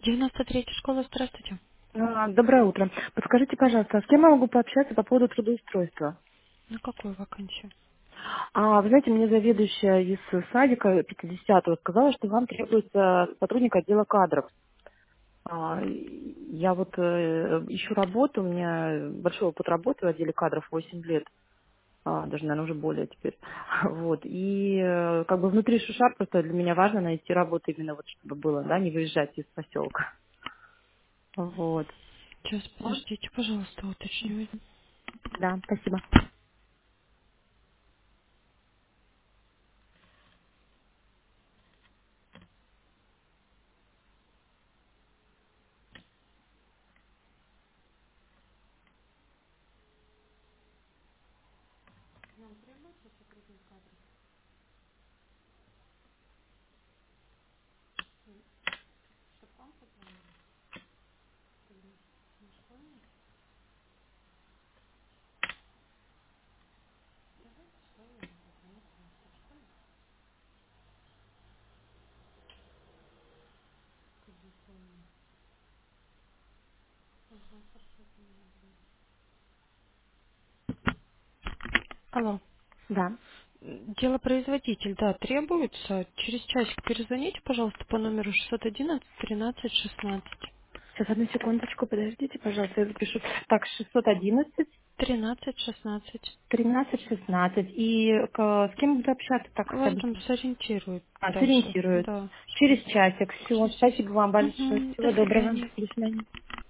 93-я школа, здравствуйте. Доброе утро. Подскажите, пожалуйста, а с кем я могу пообщаться по поводу трудоустройства? На какую вакансию? Вы знаете, мне заведующая из садика 50-го сказала, что вам требуется сотрудник отдела кадров. Я вот ищу работу, у меня большой опыт работы в отделе кадров, 8 лет, даже, наверное, уже более теперь. Вот. И как бы внутри Шушар просто для меня важно найти работу именно вот, чтобы было, да, не выезжать из поселка. Вот. Сейчас, подождите, пожалуйста, уточню. Да, спасибо. Алло. Да. Делопроизводитель, да, требуется. Через часик перезвоните, пожалуйста, по номеру 611 13 16. Сейчас, одну секундочку, подождите, пожалуйста, я запишу. Так, 611, 13 16. 13, 16. И с кем буду общаться так хотя Вас бы? там сориентируют дальше. Сориентируют. Да, Через сразу. часик. Все, Через часик. спасибо вам большое. Угу, до Всего доброго. свидания. До свидания.